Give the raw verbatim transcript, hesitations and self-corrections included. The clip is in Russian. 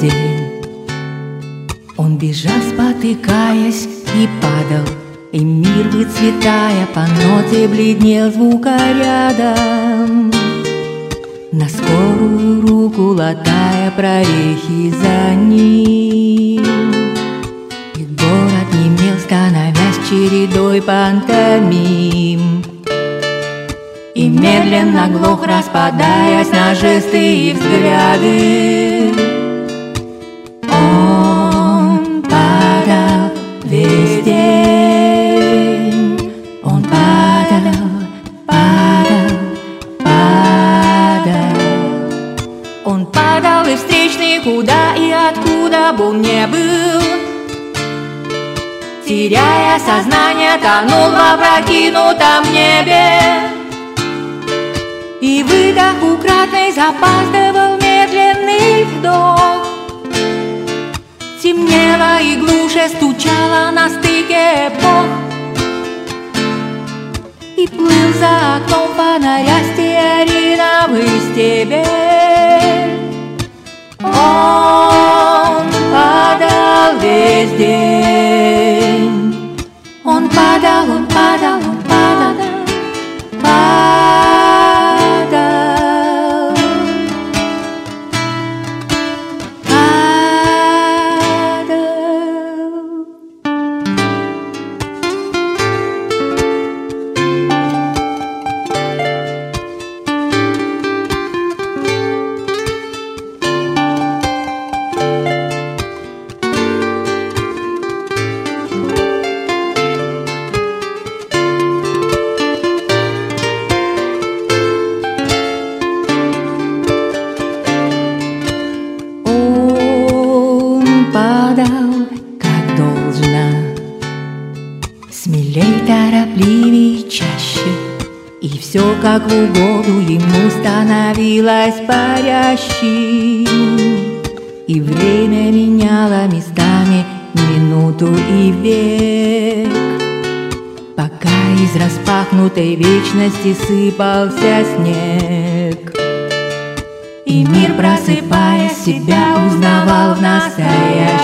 день. Он бежал, спотыкаясь, и падал, и мир, выцветая по ноте, бледнел звука рядом. На скорую руку латая прорехи за ним. И город немел, становясь чередой пантомим. И медленно глох, распадаясь на жесты и взгляды. Он падал весь день. Он падал, падал, падал. Он падал, и встречный куда и откуда бы он не был, теряя сознание, тонул в опрокинутом небе. И выдох украдкой запаздывал медленный вдох. Темнело и глуше стучало на стыке эпох. И плыл за окном фонаря стеариновый стебель. Он падал весь день. Он падал, он падал, он падал, падал. Падал, как должно, смелей, торопливей, чаще. И все как в угоду ему становилось парящим. И время меняло местами минуту и век, пока из распахнутой вечности сыпался снег. И мир, просыпая себя, узнавал в настоящем.